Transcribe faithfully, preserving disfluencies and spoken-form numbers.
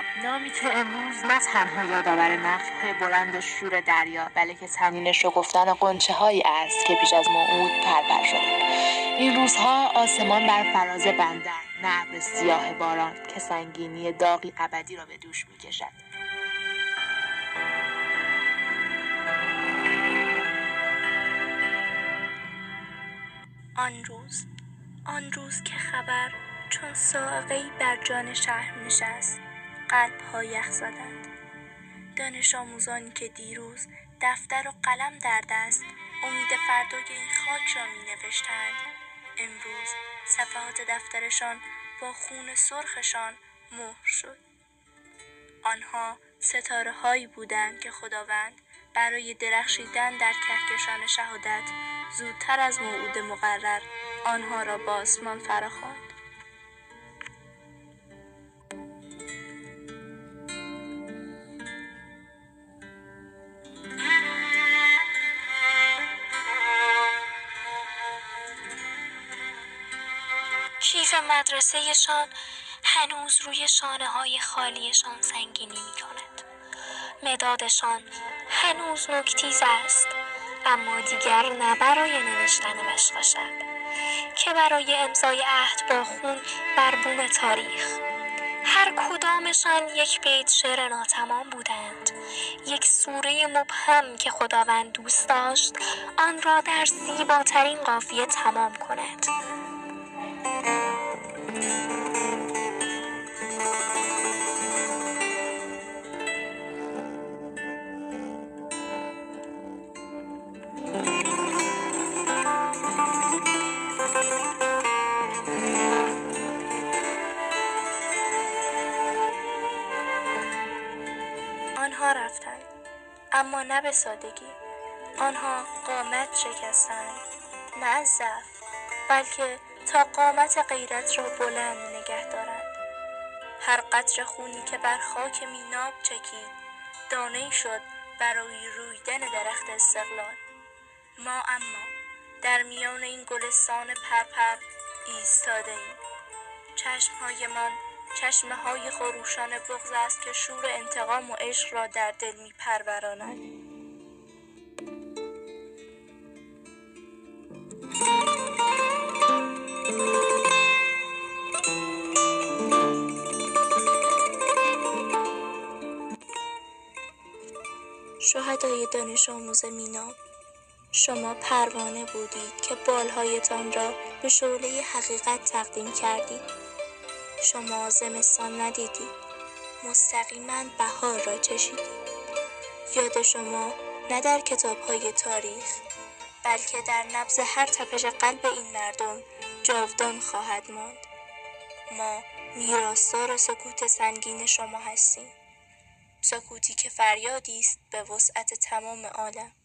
شب، نامی که امروز نه تنها یادآور نخل بلند و شور دریا، بلکه تمرینش رو گفتن غنچه هایی است که پیش از موعود پرپر شده. این روزها آسمان بر فراز بندر، نه ابر سیاه باران که سنگینی داغی ابدی را به دوش می‌کشد. آن روز آن روز که خبر چون صاعقه‌ای بر جان شهر نشست، قلب‌ها یخ زدند. دانش آموزانی که دیروز دفتر و قلم در دست امید فردای این خاک را می نوشتند، امروز صفحات دفترشان با خون سرخشان مهر شد. آنها ستاره هایی بودند که خداوند برای درخشیدن در کهکشان شهادت زودتر از موعود مقرر آنها را با آسمان فراخواند. کیف مدرسه‌شان هنوز روی شانه‌های خالیشان سنگینی می‌کند. مدادشان هنوز نوک‌تیز است، اما دیگر نه برای نوشتن مشق شب، که برای امضای عهد با خون بر بوم تاریخ. هر کدامشان یک بیت شعر ناتمام بودند، یک سوره مبهم که خداوند دوست داشت آن را در زیباترین قافیه تمام کند. آنها رفتند، اما نه به سادگی. آنها قامت شکستند، نه از ضعف، بلکه تا قامت غیرت را بلند نگه دارند. هر قطره خونی که بر خاک میناب چکید، دانه‌ای شد برای رویدن درخت استقلال. ما اما در میان این گلستان پرپر ایستاده ایم. چشمهایمان چشمه‌های خروشان بغض است که شور انتقام و عشق را در دل می‌پروراند. شهدای دانش آموز میناب، شما پروانه بودید که بالهایتان را به شعله حقیقت تقدیم کردید. شما زمستان ندیدید، مستقیما بهار را چشیدید. یاد شما نه در کتاب‌های تاریخ، بلکه در نبض هر تپش قلب این مردم جاودان خواهد ماند. ما میراثدار سکوت سنگین شما هستیم، سکوتی که فریادی است به وسعت تمام عالم.